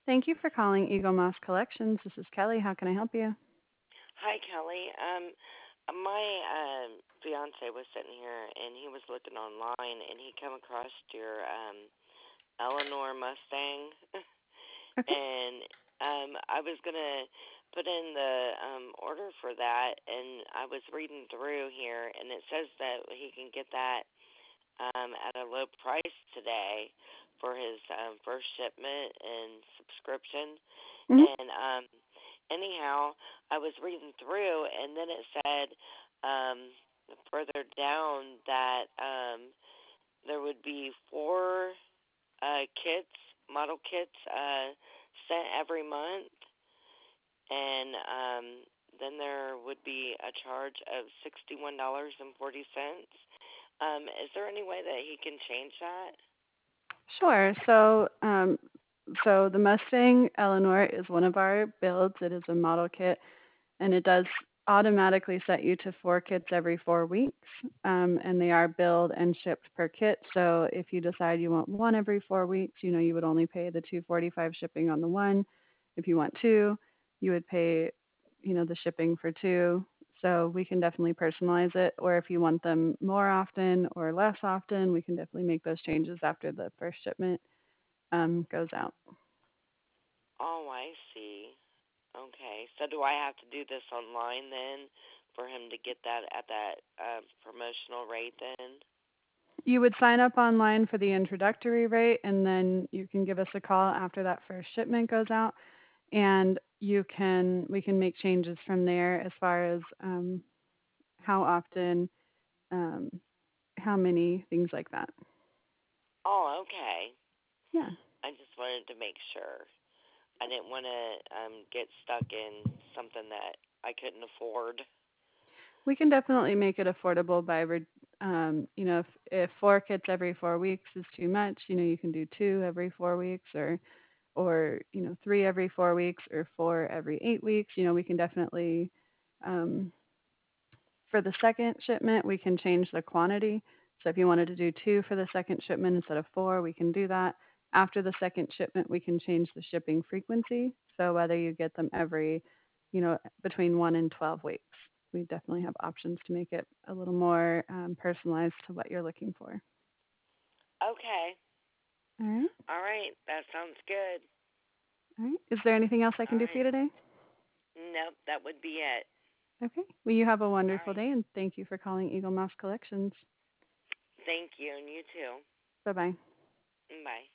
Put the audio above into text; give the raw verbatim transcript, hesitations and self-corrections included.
Thank you for calling Eagle Moss Collections. This is Kelly. How can I help you? Hi, Kelly. Um, my um, fiance was sitting here and he was looking online and he come across your um, Eleanor Mustang Okay. and um, I was gonna put in the um, order for that and I was reading through here and it says that he can get that um, at a low price today for his um, first shipment and subscription. hmm And um, anyhow, I was reading through, and then it said um, further down that um, there would be four uh, kits, model kits, uh, sent every month, and um, then there would be a charge of sixty-one dollars and forty cents. Um, is there any way that he can change that? Sure. So, um, so the Mustang Eleanor is one of our builds. It is a model kit, and it does automatically set you to four kits every four weeks. Um, and they are billed and shipped per kit. So if you decide you want one every four weeks, you know you would only pay the two forty-five shipping on the one. If you want two, you would pay, you know, the shipping for two. So we can definitely personalize it. Or if you want them more often or less often, we can definitely make those changes after the first shipment um, goes out. Oh, I see. Okay. So do I have to do this online then for him to get that at that uh, promotional rate then? You would sign up online for the introductory rate, and then you can give us a call after that first shipment goes out, and you can we can make changes from there as far as um, how often, um, how many, things like that. Oh, okay. Yeah, I just wanted to make sure. I didn't want to um get stuck in something that I couldn't afford. we can definitely make it affordable by, re- um, you know, if, if four kits every four weeks is too much, you know, you can do two every four weeks, or or you know three every four weeks, or four every eight weeks. You know, we can definitely um, for the second shipment, we can change the quantity. So if you wanted to do two for the second shipment instead of four, we can do that. After the second shipment, we can change the shipping frequency. So whether you get them every, you know, between one and twelve weeks, we definitely have options to make it a little more um, personalized to what you're looking for. Okay. All right. All right. That sounds good. All right. Is there anything else I All can do for you right. today? Nope, that would be it. Okay. Well, you have a All wonderful right. day, and thank you for calling Eagle Mouse Collections. Thank you, and you too. Bye bye. Bye.